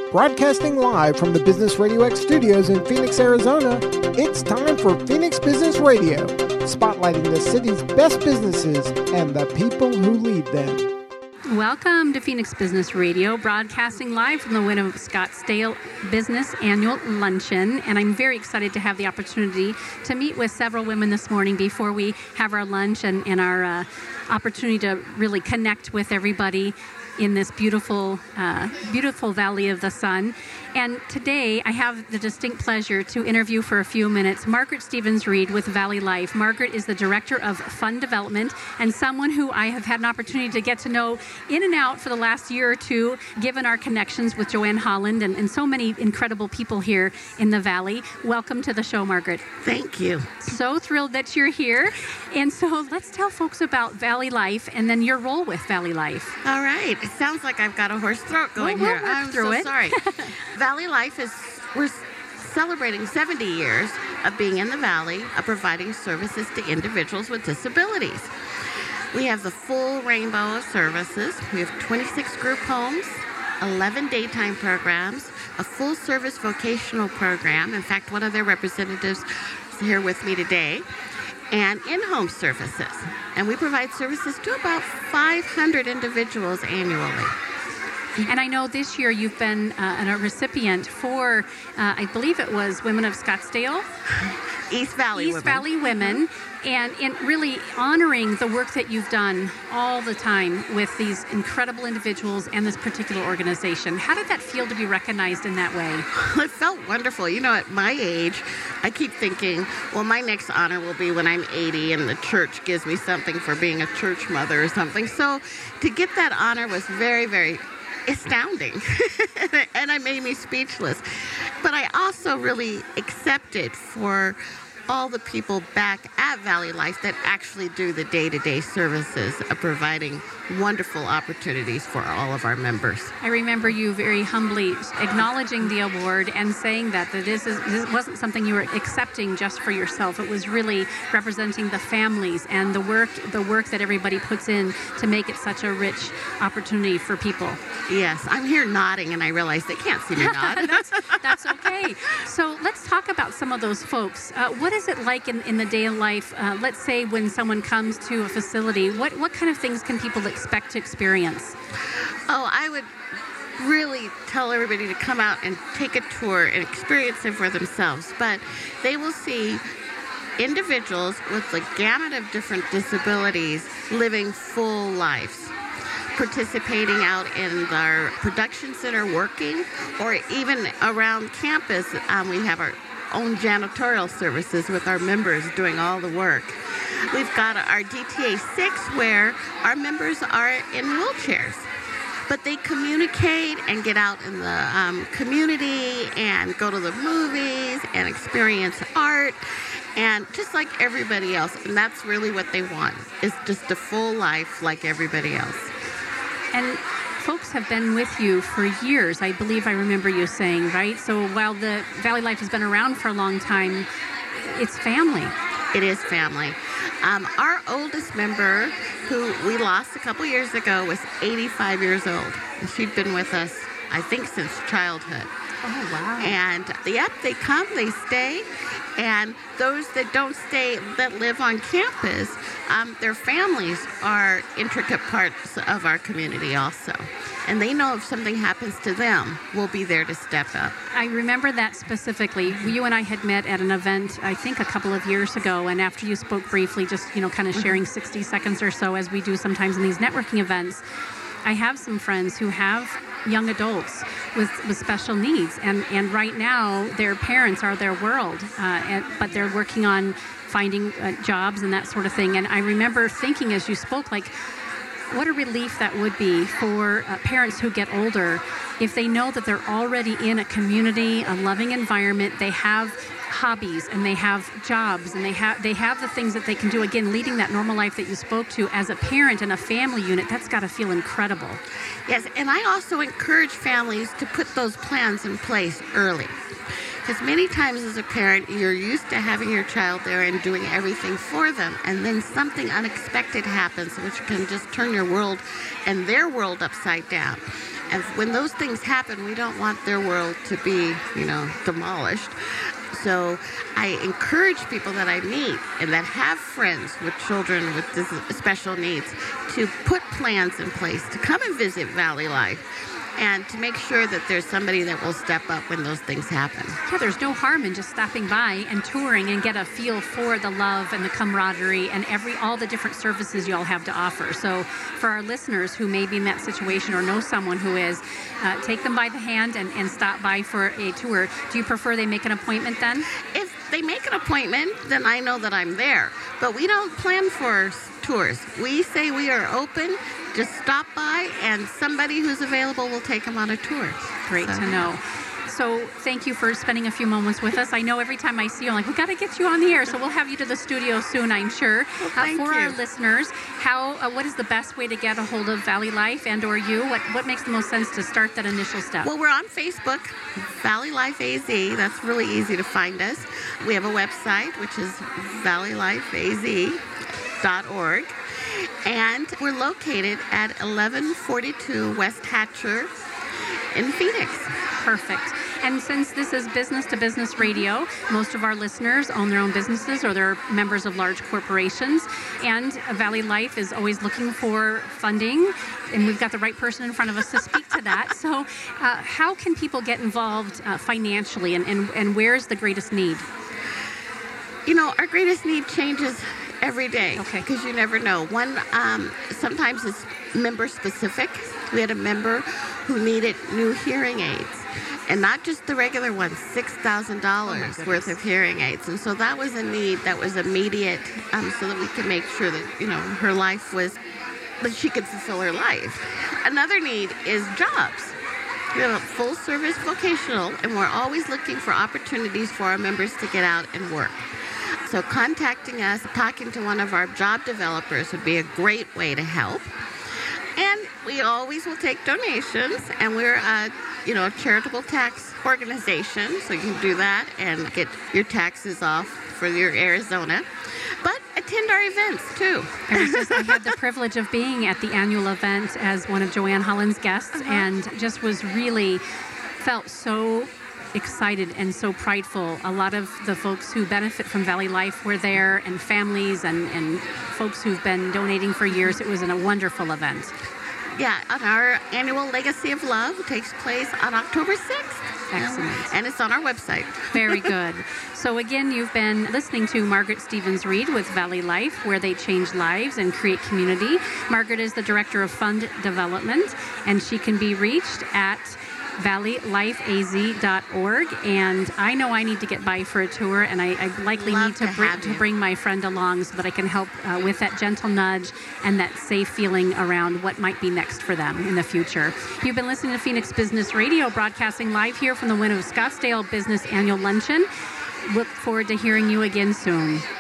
Broadcasting live from the Business Radio X studios in Phoenix, Arizona, it's time for Phoenix Business Radio, spotlighting the city's best businesses and the people who lead them. Welcome to Phoenix Business Radio, broadcasting live from the Win of Scottsdale Business Annual Luncheon. And I'm very excited to have the opportunity to meet with several women this morning before we have our lunch and our opportunity to really connect with everybody in this beautiful Valley of the Sun. And today I have the distinct pleasure to interview for a few minutes Margaret Stevens-Reed with Valley Life. Margaret is the Director of Fund Development and someone who I have had an opportunity to get to know in and out for the last year or two, given our connections with Joanne Holland and so many incredible people here in the Valley. Welcome to the show, Margaret. Thank you. So thrilled that you're here. And so let's tell folks about Valley Life and then your role with Valley Life. All right. It sounds like I've got a hoarse throat going we'll here. I'm through so it. sorry. Valley Life we're celebrating 70 years of being in the Valley, of providing services to individuals with disabilities. We have the full rainbow of services. We have 26 group homes, 11 daytime programs, a full-service vocational program. In fact, one of their representatives is here with me today, and in-home services. And we provide services to about 500 individuals annually. And I know this year you've been a recipient for, I believe it was Women of Scottsdale? East Valley Women. And in really honoring the work that you've done all the time with these incredible individuals and this particular organization. How did that feel to be recognized in that way? It felt wonderful. You know, at my age, I keep thinking, well, my next honor will be when I'm 80 and the church gives me something for being a church mother or something. So to get that honor was very, very astounding. And it made me speechless. But I also really accepted for all the people back at Valley Life that actually do the day-to-day services of providing wonderful opportunities for all of our members. I remember you very humbly acknowledging the award and saying that this wasn't something you were accepting just for yourself. It was really representing the families and the work that everybody puts in to make it such a rich opportunity for people. Yes, I'm here nodding and I realize they can't see me nod. That's okay. So let's talk about some of those folks. What is it like in the day of life? Let's say when someone comes to a facility, what kind of things can people expect to experience? Oh, I would really tell everybody to come out and take a tour and experience it for themselves. But they will see individuals with the gamut of different disabilities living full lives, participating out in our production center working, or even around campus. We have our own janitorial services with our members doing all the work. We've got our DTA 6 where our members are in wheelchairs, but they communicate and get out in the community and go to the movies and experience art, and just like everybody else. And that's really what they want, is just a full life like everybody else. And folks have been with you for years, I believe I remember you saying, right? So while the Valley Life has been around for a long time, it's family. It is family. Our oldest member, who we lost a couple years ago, was 85 years old. And she'd been with us, I think, since childhood. Oh, wow. And, they come, they stay. And those that don't stay, that live on campus, their families are intricate parts of our community also. And they know if something happens to them, we'll be there to step up. I remember that specifically. You and I had met at an event, I think a couple of years ago, and after you spoke briefly, just, kind of sharing 60 seconds or so, as we do sometimes in these networking events, I have some friends who have young adults with special needs, and right now their parents are their world, but they're working on finding jobs and that sort of thing. And I remember thinking as you spoke, like, what a relief that would be for parents who get older if they know that they're already in a community, a loving environment, they have hobbies and they have jobs and they have the things that they can do. Again, leading that normal life that you spoke to as a parent in a family unit, that's got to feel incredible. Yes, and I also encourage families to put those plans in place early. Because many times as a parent, you're used to having your child there and doing everything for them, and then something unexpected happens, which can just turn your world and their world upside down. And when those things happen, we don't want their world to be, demolished. So I encourage people that I meet and that have friends with children with special needs to put plans in place to come and visit Valley Life, and to make sure that there's somebody that will step up when those things happen. Yeah, there's no harm in just stopping by and touring and get a feel for the love and the camaraderie and all the different services you all have to offer. So for our listeners who may be in that situation or know someone who is, take them by the hand and stop by for a tour. Do you prefer they make an appointment then? If they make an appointment, then I know that I'm there. But we don't plan for tours. We say we are open. Just stop by, and somebody who's available will take them on a tour. Great to know. So thank you for spending a few moments with us. I know every time I see you, I'm like, we've got to get you on the air. So we'll have you to the studio soon, I'm sure. Well, thank for you. Our listeners, what is the best way to get a hold of Valley Life and or you? What makes the most sense to start that initial step? Well, we're on Facebook, Valley Life AZ. That's really easy to find us. We have a website, which is valleylifeaz.org. And we're located at 1142 West Hatcher in Phoenix. Perfect. And since this is business-to-business radio, most of our listeners own their own businesses or they're members of large corporations. And Valley Life is always looking for funding, and we've got the right person in front of us to speak to that. So how can people get involved financially, and where's the greatest need? Our greatest need changes every day, because you never know. One, sometimes it's member specific. We had a member who needed new hearing aids, and not just the regular ones, $6,000 worth of hearing aids. And so that was a need that was immediate, so that we could make sure that, her life that she could fulfill her life. Another need is jobs. We have a full service vocational, and we're always looking for opportunities for our members to get out and work. So contacting us, talking to one of our job developers would be a great way to help. And we always will take donations, and we're a charitable tax organization, so you can do that and get your taxes off for your Arizona. But attend our events too. I had the privilege of being at the annual event as one of Joanne Holland's guests, and just felt so excited and so prideful. A lot of the folks who benefit from Valley Life were there, and families and folks who've been donating for years. It was a wonderful event. Yeah, and our annual Legacy of Love takes place on October 6th. Excellent. And it's on our website. Very good. So again, you've been listening to Margaret Stevens-Reed with Valley Life, where they change lives and create community. Margaret is the Director of Fund Development, and she can be reached at valleylifeaz.org. And I know I need to get by for a tour, and I likely need to bring my friend along so that I can help with that gentle nudge and that safe feeling around what might be next for them in the future. You've been listening to Phoenix Business Radio, broadcasting live here from the Wynn of Scottsdale Business Annual Luncheon. Look forward to hearing you again soon.